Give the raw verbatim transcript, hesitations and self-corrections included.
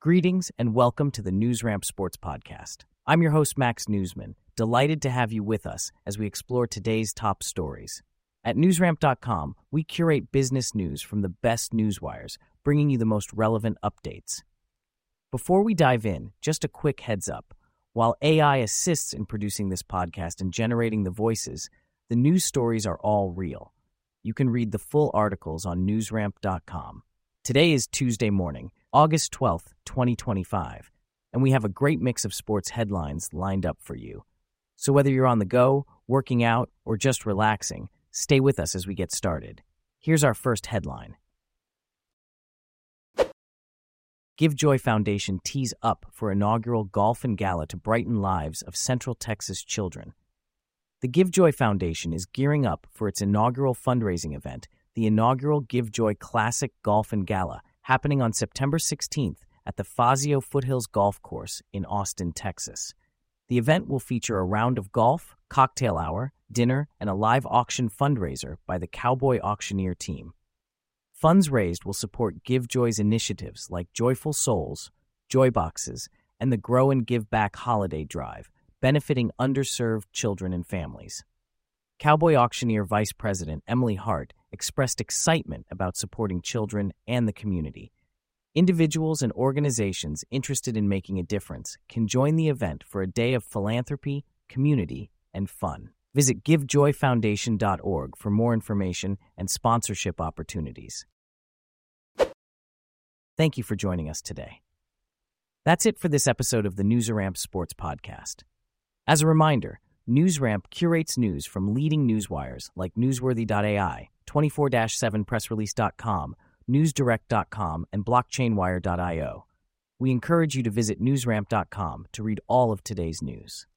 Greetings and welcome to the NewsRamp Sports Podcast. I'm your host, Max Newsman, delighted to have you with us as we explore today's top stories. At newsramp dot com, we curate business news from the best newswires, bringing you the most relevant updates. Before we dive in, just a quick heads up. While A I assists in producing this podcast and generating the voices, the news stories are all real. You can read the full articles on newsramp dot com. Today is Tuesday morning, August twelfth, twenty twenty-five, and we have a great mix of sports headlines lined up for you. So whether you're on the go, working out, or just relaxing, stay with us as we get started. Here's our first headline. GiveJoy Foundation tees up for inaugural golf and gala to brighten lives of Central Texas children. The GiveJoy Foundation is gearing up for its inaugural fundraising event, the inaugural GiveJoy Classic Golf and Gala, happening on September sixteenth at the Fazio Foothills Golf Course in Austin, Texas. The event will feature a round of golf, cocktail hour, dinner, and a live auction fundraiser by the Cowboy Auctioneer team. Funds raised will support GiveJoy's initiatives like Joyful Souls, Joy Boxes, and the Grow and Give Back Holiday Drive, benefiting underserved children and families. Cowboy Auctioneer Vice President Emily Hart expressed excitement about supporting children and the community. Individuals and organizations interested in making a difference can join the event for a day of philanthropy, community, and fun. Visit give joy foundation dot org for more information and sponsorship opportunities. Thank you for joining us today. That's it for this episode of the NewsRamp Sports Podcast. As a reminder, NewsRamp curates news from leading newswires like newsworthy dot A I, twenty-four seven press release dot com, news direct dot com, and blockchain wire dot io. We encourage you to visit newsramp dot com to read all of today's news.